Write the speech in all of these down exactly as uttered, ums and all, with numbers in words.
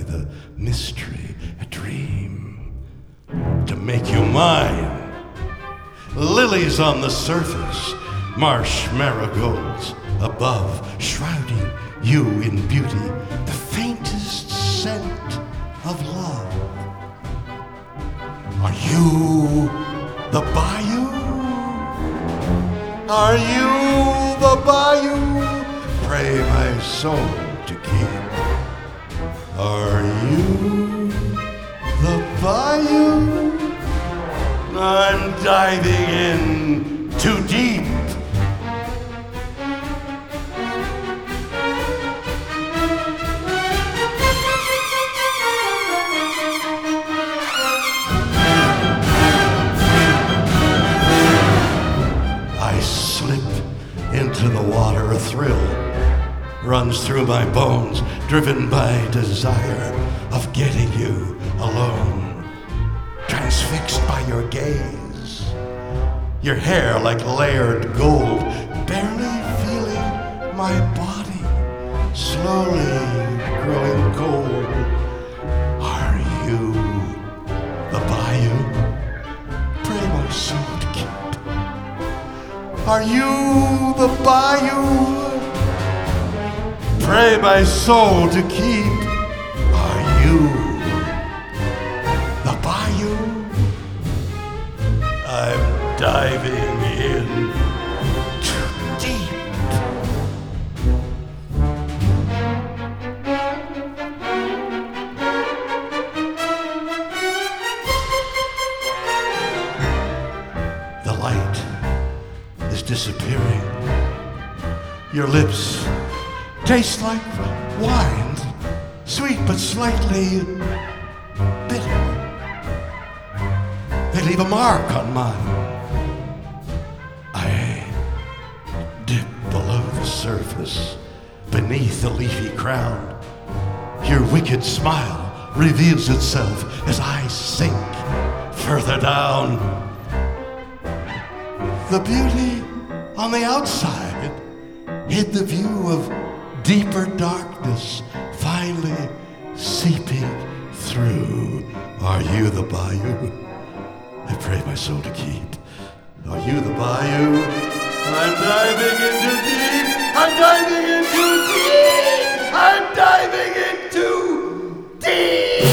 the mystery, a dream to make you mine. Lilies on the surface, marsh marigolds above, shrouding you in beauty, the faintest scent of love. Are you the bayou? Are you the bayou? Pray my soul to keep. Are you the bayou? I'm diving in too deep. I slip into the water, a thrill runs through my bones, driven by desire of getting you alone. Transfixed by your gaze, your hair like layered gold, barely feeling my body slowly growing cold. Are you the bayou? Pray my soul to keep. Are you the bayou? Pray my soul to keep. Are you the bayou? I'm diving in too deep. The light is disappearing. Your lips taste like wine, sweet but slightly bitter. They leave a mark on mine. I dip below the surface, beneath the leafy crown. Your wicked smile reveals itself as I sink further down. The beauty on the outside hid the view of deeper darkness finally seeping through. Are you the bayou? I pray my soul to keep. Are you the bayou? I'm diving into deep. I'm diving into deep. I'm diving into deep.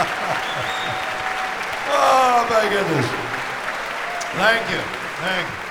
Oh my goodness. Thank you. Thank you.